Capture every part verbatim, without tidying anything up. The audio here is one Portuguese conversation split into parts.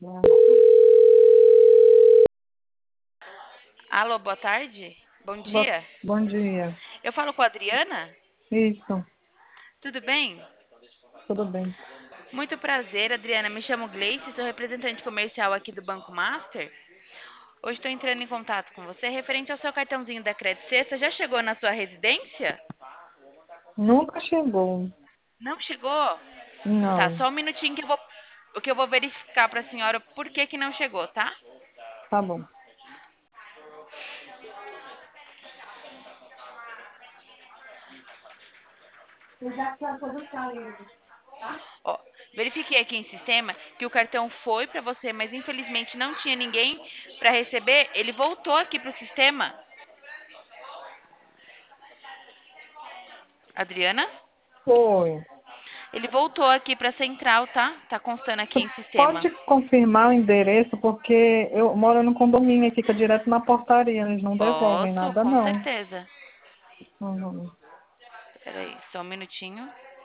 Alô, boa tarde. Bom Bo- dia. Bom dia. Eu falo com a Adriana? Isso, Tudo bem? tudo bem. Muito prazer, Adriana. Me chamo Gleice, sou representante comercial aqui do Banco Master. Hoje estou entrando em contato com você referente ao seu cartãozinho da Credit Sexta. Já chegou na sua residência? Nunca chegou. Não chegou? Tá, Não, só um minutinho que eu vou, que eu vou verificar para a senhora por que que não chegou, tá? tá bom. Ó, verifiquei aqui em sistema que o cartão foi para você, mas infelizmente não tinha ninguém para receber. Ele voltou aqui para o sistema. Adriana? Foi. Ele voltou aqui para a central, tá? Tá constando aqui Você em sistema. pode confirmar o endereço, porque eu moro no condomínio e fica direto na portaria. Eles não devolvem Posso, nada, com não. certeza. Uhum. Peraí, só um minutinho.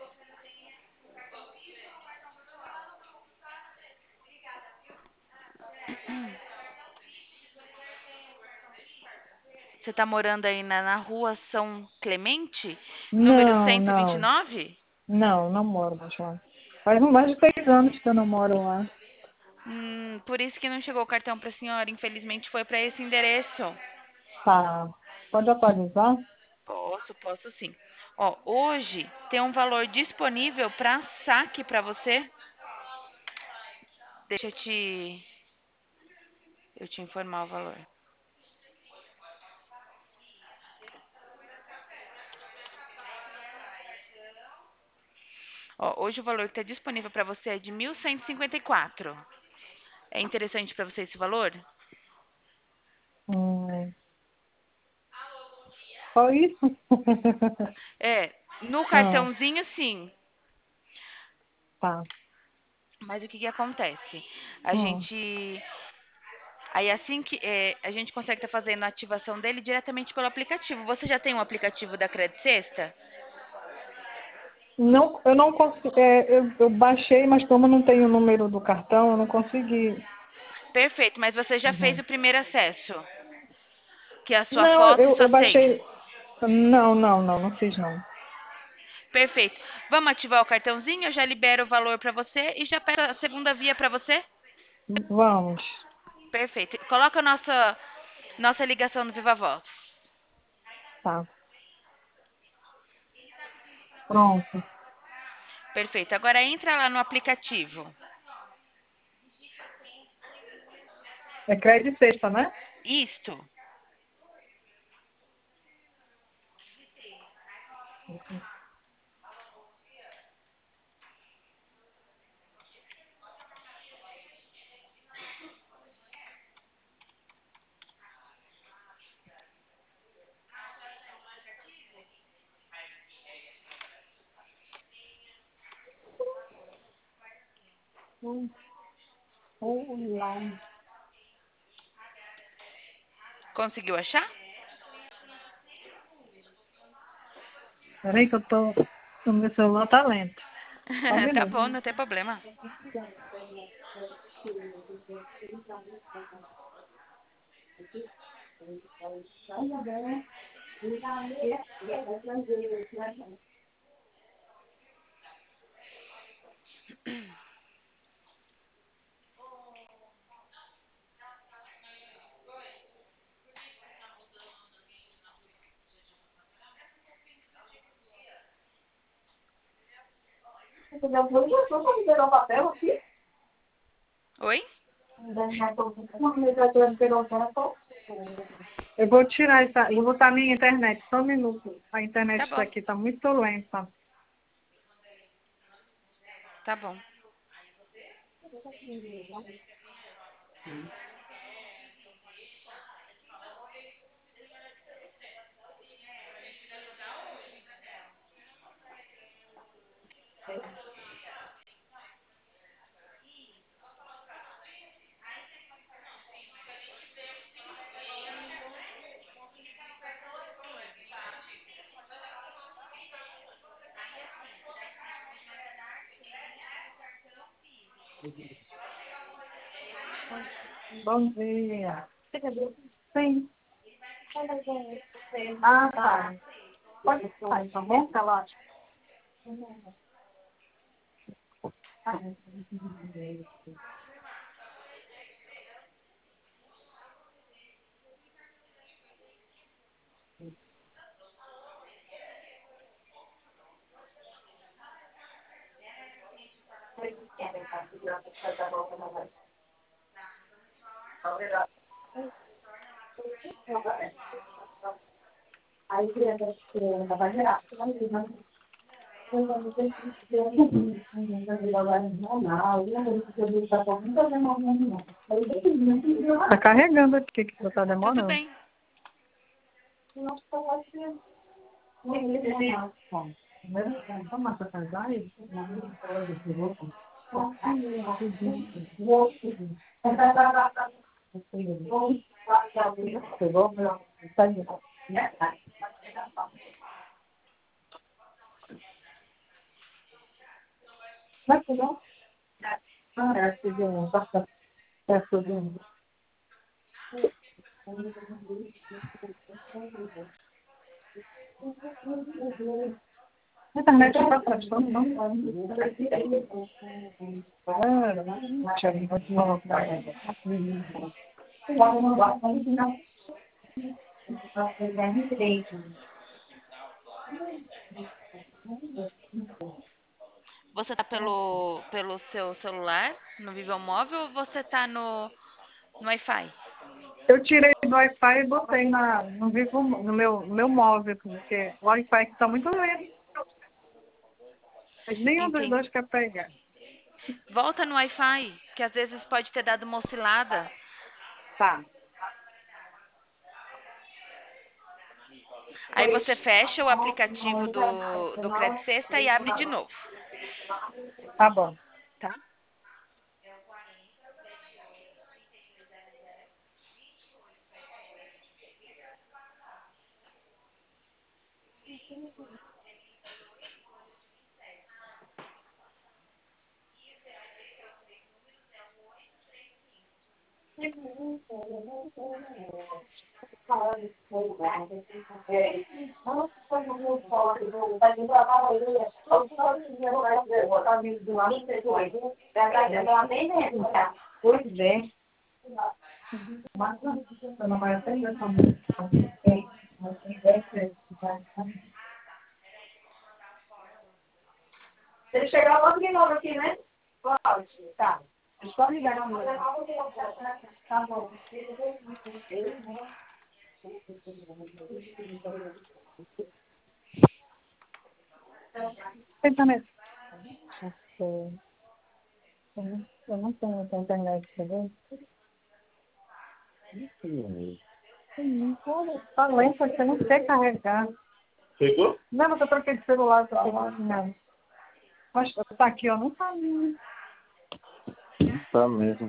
Você tá morando aí na, na rua São Clemente, número Não, cento e vinte e não. nove? Não, não moro mais lá. Faz mais de seis anos que eu não moro lá. Hum, por isso que não chegou o cartão para a senhora. Infelizmente foi para esse endereço. Tá. Pode atualizar? Posso, posso sim. Ó, hoje tem um valor disponível para saque para você. Deixa eu te, eu te informar o valor. Ó, hoje o valor que está disponível para você é de mil cento e cinquenta e quatro. É interessante para você esse valor? Hum. Só isso? É, no Ah, cartãozinho sim. tá. Mas o que que acontece? A Hum. gente, aí assim que é, a gente consegue estar fazendo a ativação dele diretamente pelo aplicativo. Você já tem um aplicativo da Credit Sexta? Não, eu não consegui. É, eu, eu baixei, mas como eu não tenho o número do cartão, eu não consegui. Perfeito, mas você já fez Uhum. o primeiro acesso, que é a sua Não, foto e eu, sua eu senha. baixei. Não, não, não, não fiz não. Perfeito. Vamos ativar o cartãozinho, eu já libero o valor para você e já peço a segunda via para você? Vamos. Perfeito. Coloca a nossa, nossa ligação no Viva Voz. Tá. Pronto. Perfeito. Agora entra lá no aplicativo. É crédito sexta, né? Isto. Hum, Online. Conseguiu achar? Peraí que eu tô. O meu celular tá lento. Só um Tá minuto. bom, não tem problema. Você já foi, já foi pra liberar o papel aqui? Oi? Eu vou tirar essa. Eu vou botar minha internet. Só um minuto. A Tá internet bom, daqui tá muito lenta. tá bom. Bom dia. Sim. Ah, tá. Pode sair, tá bom? Tá lá. Aí criança vai virar. Tá carregando aqui, que você tá Tudo demorando. bem. Vai pegar? Ah, é, segundo. É, segundo. A internet está prestando, não vai. Deixa eu ver, vou Você tá pelo, pelo seu celular, no Vivo Móvel, ou você tá no, no Wi-Fi? Eu tirei do Wi-Fi e botei na, no, vivo, no, meu, no meu móvel, porque o Wi-Fi está muito lento. Mas nenhum dos Entendi. dois quer pegar. Volta no Wi-Fi, que às vezes pode ter dado uma oscilada. Tá. Aí você fecha o aplicativo do, do Credit Sexta e abre de novo, Tá bom. tá? Pois é. Mas não vai até essa música. Ele chegar logo de novo aqui, né? Pode. Tá. É só ligar a música. Tá bom. Senta nessa. Eu eu não tenho muita internet, tá vendo? Sim, tá lento, você não quer carregar. Pegou? Não, mas eu troquei de celular, tô não. Mas tá aqui, ó, não tá lindo. Não tá mesmo.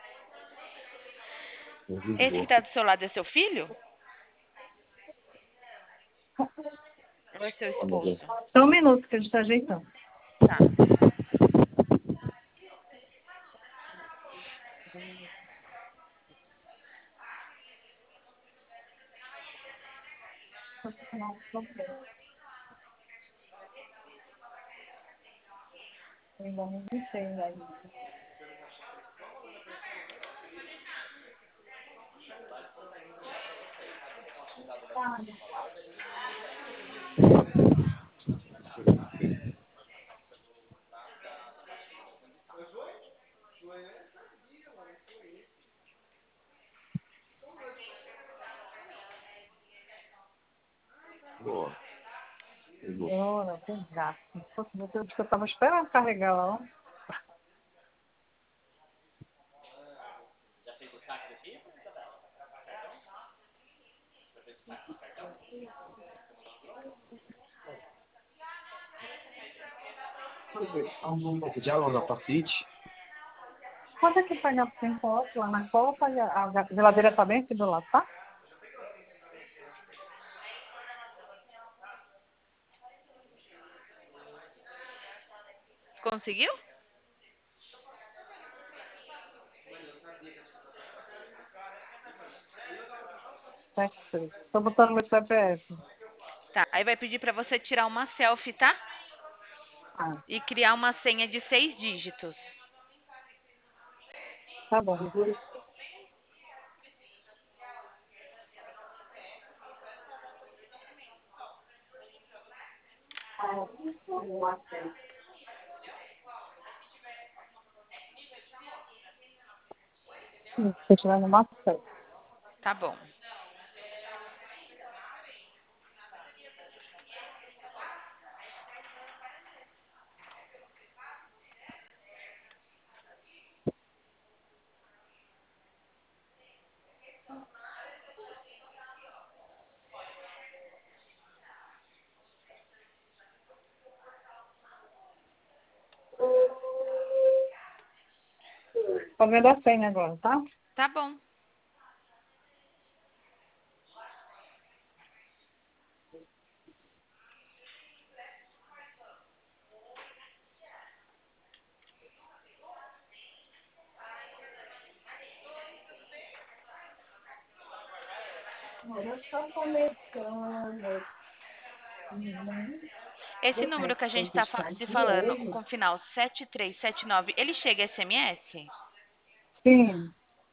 Esse que tá do seu lado é seu filho? Ou é seu Vamos ver. esposo? Só um minuto que a gente tá ajeitando. Tá. Eu ainda não sei, né? Boa. Pegou. Ora, que gato. Meu Deus, eu tava esperando carregar lá, ó. Já na partite? Quando é que pega o tempo lá na copa e a, a geladeira tá bem aqui do lado, tá? Conseguiu? sete três. Estou botando meu C P F. Tá, aí vai pedir para você tirar uma selfie, tá? Ah, E criar uma senha de seis dígitos. tá bom. Estou tirando uma foto. Tá bom. Estou vendo a senha agora, tá? Tá bom. Agora está começando. Esse número que a gente está se falando, com final sete três sete nove, ele chega S M S? Sim.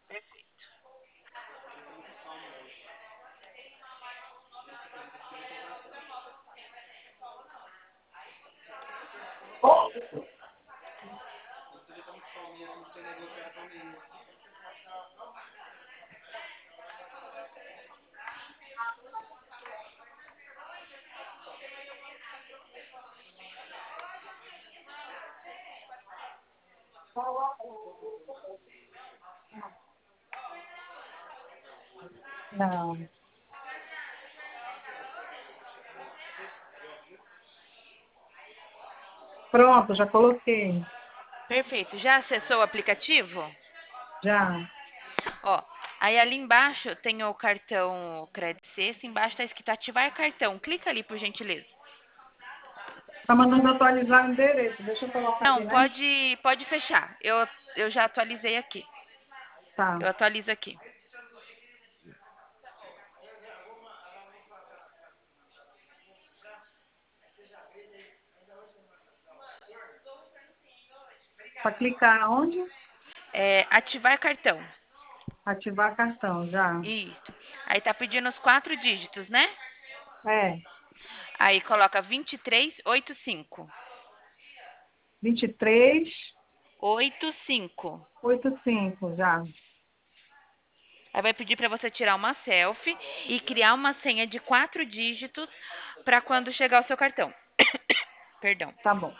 Não. Pronto, já coloquei. Perfeito. Já acessou o aplicativo? Já. Ó, aí ali embaixo tem o cartão Credit Sexta, embaixo está escrito ativar cartão. Clica ali, por gentileza. Tá mandando atualizar o endereço. Deixa eu colocar aqui, Não, né? pode, pode fechar. Eu, eu já atualizei aqui. Tá. Eu atualizo aqui. Para clicar onde? É, ativar cartão. Ativar cartão, já. Isso. Aí tá pedindo os quatro dígitos, né? É. Aí coloca vinte e três oitenta e cinco. vinte e três, oitenta e cinco. oitenta e cinco, já. Aí vai pedir para você tirar uma selfie e criar uma senha de quatro dígitos para quando chegar o seu cartão. Perdão. Tá bom.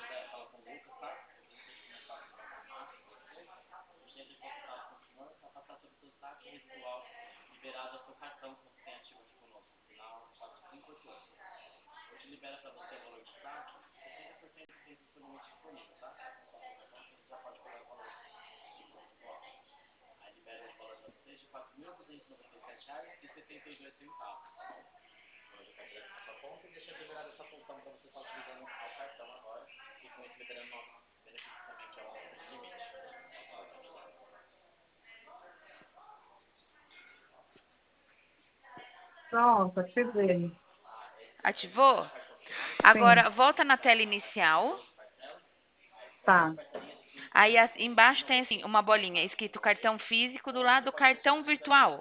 Pronto, ativei. Ativou? Sim. Agora volta na tela inicial. Tá. Aí as- embaixo tem assim uma bolinha escrito cartão físico, do lado cartão virtual.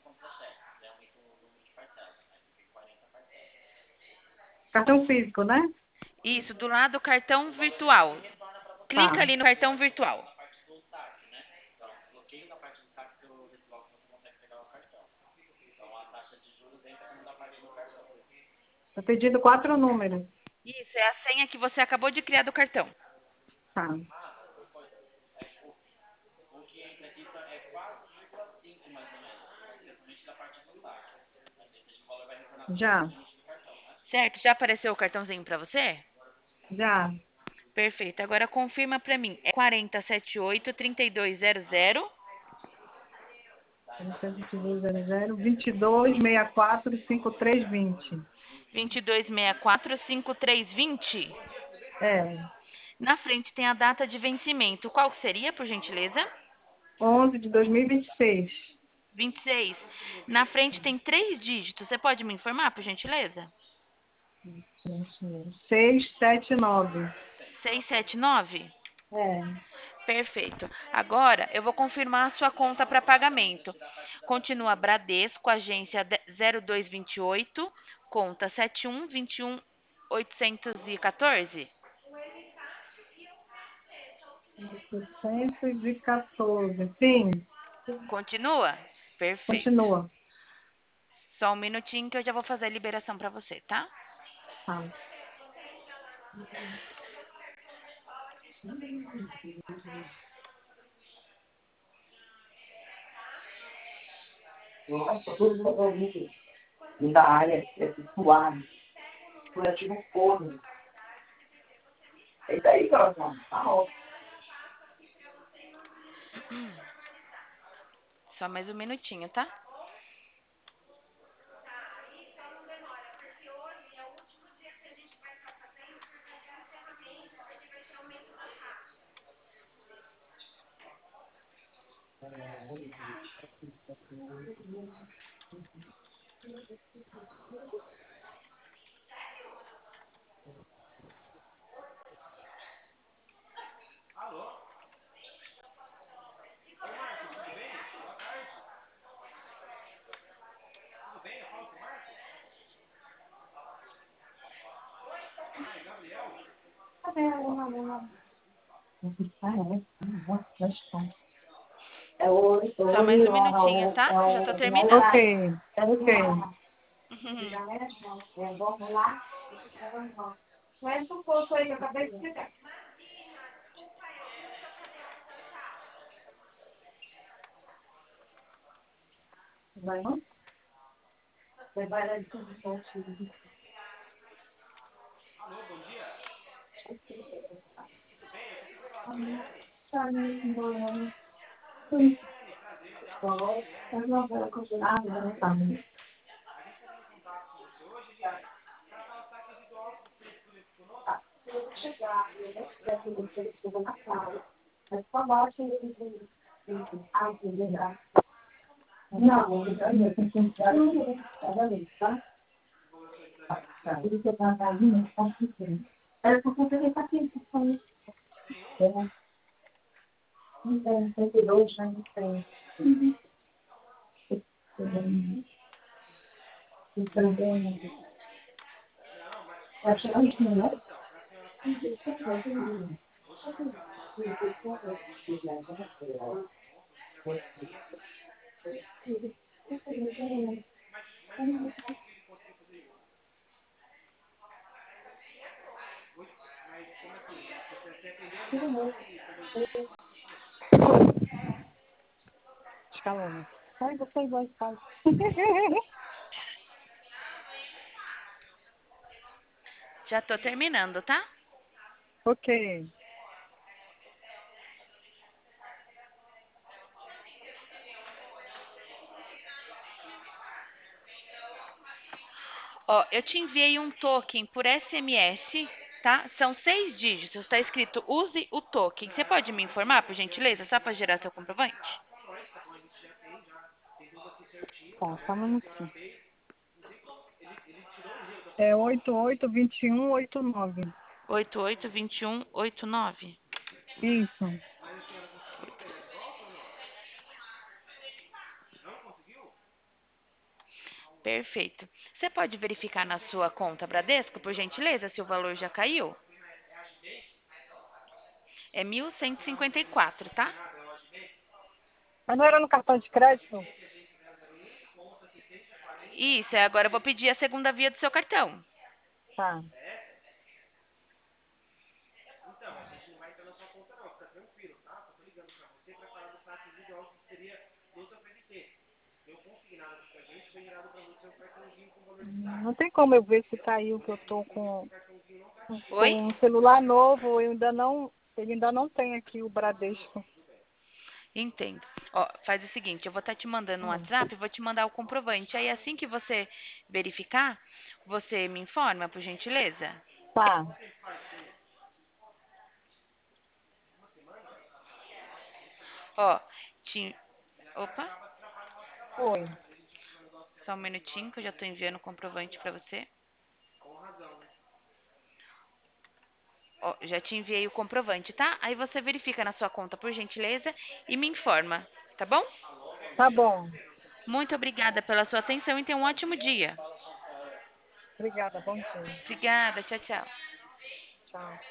Cartão físico, né? Isso, do lado cartão virtual. Clica Tá. ali no cartão virtual. Tá pedindo quatro números. Isso, é a senha que você acabou de criar do cartão. Tá. Já. Certo? Já apareceu o cartãozinho para você? Já. Perfeito. Agora confirma para mim. É quatro zero sete oito, três dois zero zero. vinte e dois zero zero, vinte e dois sessenta e quatro, cinquenta e três vinte. dois dois seis quatro, cinco três dois zero. É. Na frente tem a data de vencimento. Qual que seria, por gentileza? onze de dois mil e vinte e seis. vinte e seis. Na frente tem três dígitos. Você pode me informar, por gentileza? seis sete nove. seis sete nove? É. Perfeito. Agora eu vou confirmar a sua conta para pagamento. Continua Bradesco, agência zero dois vinte e oito, conta sete um vinte e um oitocentos e quatorze? oitocentos e quatorze. Sim, Continua? Perfeito. continua. Só um minutinho que eu já vou fazer a liberação para você, tá? Tá. Nossa, todo mundo ouvindo da área é suave, curativo forno. É isso aí, coração. Tá ótimo. Só mais um minutinho, tá? É o, é Só mais um o, minutinho, é tá? Já tô o, terminando. Ok, ok. Vamos lá. Mas o posto aí que eu acabei de explicar. Vai não? Vai vai de tudo certinho. Eu não vou continuar, não tá. Eu vou chegar, eu vou chegar aqui, eu vou na sala. Mas só bate ele. Ah, que legal. Não, eu tenho que entrar cada vez, tá? Tá. Ele que tá ali, tá aqui. É porque ele tá aqui, tá aqui. É. Não tem, tem dois, né? Não tem. Uhum. Também. Acho que não é. Escalona. Ai, você é igual a escala. Já tô terminando, tá? Ok. Ó, eu te enviei um token por S M S, tá? São seis dígitos. Tá escrito use o token. Você pode me informar, por gentileza, só para gerar seu comprovante? Tá, só um minutinho. É oito oito dois um oito nove. oito oito dois um oito nove. Isso. Perfeito. Você pode verificar na sua conta Bradesco, por gentileza, se o valor já caiu? É mil cento e cinquenta e quatro, tá? Mas não era no cartão de crédito? Isso, é, agora eu vou pedir a segunda via do seu cartão. Tá. Não tem como eu ver se caiu, que eu tô com, Oi? com um celular novo, eu ainda não, ele ainda não tem aqui o Bradesco. Entendo. Ó, faz o seguinte, eu vou estar te mandando um Hum. WhatsApp e vou te mandar o comprovante. Aí assim que você verificar, você me informa, por gentileza? Tá. Ó, te... Opa. Foi. Só um minutinho que eu já tô enviando o comprovante para você. Ó, já te enviei o comprovante, tá? Aí você verifica na sua conta, por gentileza, e me informa, tá bom? Tá bom. Muito obrigada pela sua atenção e tenha um ótimo dia. Obrigada, bom dia. Obrigada, tchau, tchau. Tchau.